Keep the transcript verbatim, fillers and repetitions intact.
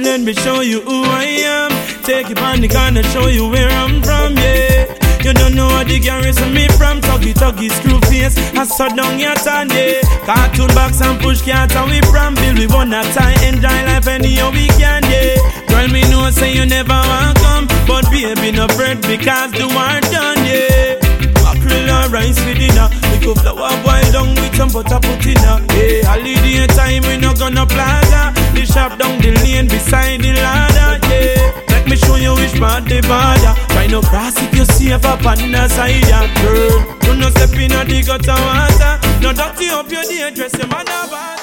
let me show you who I am. Take it on the corner, show you where I'm from, yeah. You don't know what the garrison me from. Tuggy tuggy screw face, I saw down your tan, yeah. Cartoon box and push cart and we from Bill. We wanna tie, enjoy life anyhow we can, yeah. Girl, me know say you never want come, but baby no fret because the war done, yeah. Mackerel and rice with dinner, we go flour boil down with some butter put in her. Yeah, holiday time we no gonna plaza. The shop down the lane beside the ladder, yeah. Let me show you which part the border. Try no cross if you safe up on the side, yeah. Girl, you no step in the gutter water. No dirty up your day, dress your mother bad.